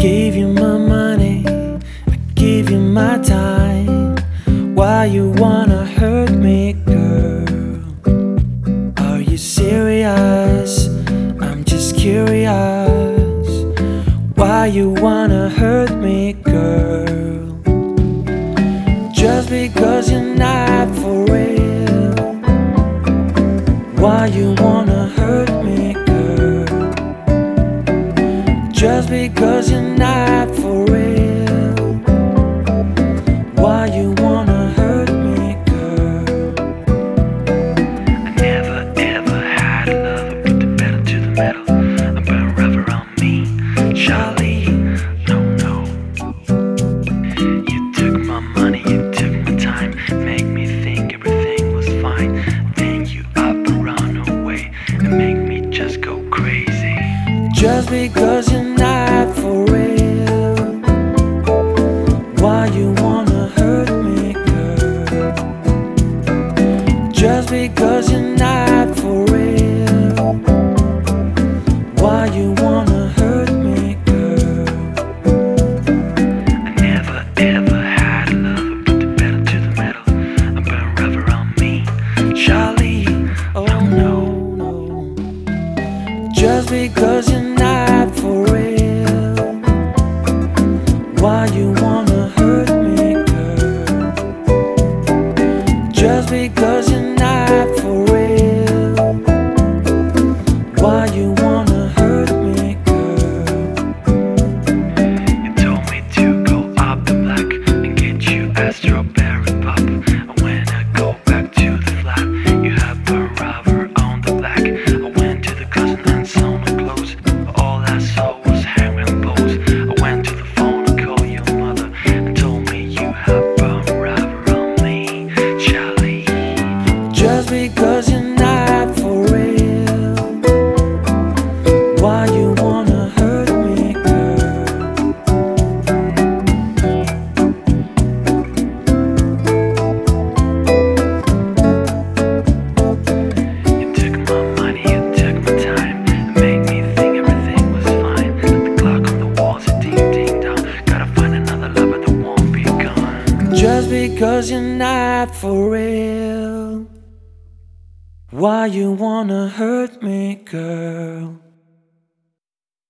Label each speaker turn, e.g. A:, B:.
A: gave you my money, I gave you my time. Why you wanna hurt me, girl? Are you serious? I'm just curious. Why you wanna hurt me, girl? Just because you're not for real. Why you wanna hurt me, girl? Just because you're not for real. Why you wanna hurt me, girl?
B: I never ever had a lover, put the pedal to the metal. I burn rubber on me, Charlie. No. You took my money, you took my time, make me think everything was fine. Then you up and run away and make me just go crazy.
A: Just because you're not for real. Why you wanna hurt me, girl? Just because you're not for real. Why you wanna hurt me, girl?
B: I never ever had a lover, put the pedal to the metal. I burn rubber on me, Charlie.
A: Oh no. Just because you're not for real. Why you wanna hurt me, girl? Just because you're not for real. Why you wanna hurt me, girl?
B: You told me to go up the block and get you a strawberry pop. And when I go back to the flat, you have burn rubber on the black. I went to the closet and saw my clothes. All I saw was hanging poles. I went to the phone and called your mother and told me you have burn rubber on me, Charlie.
A: Just because you're not for real. Why you wanna hurt me, girl?
B: You took my money, you took my time, and made me think everything was fine. The clock on the wall said ding ding dong. Gotta find another lover that won't be gone.
A: Just because you're not for real. Why you wanna hurt me, girl?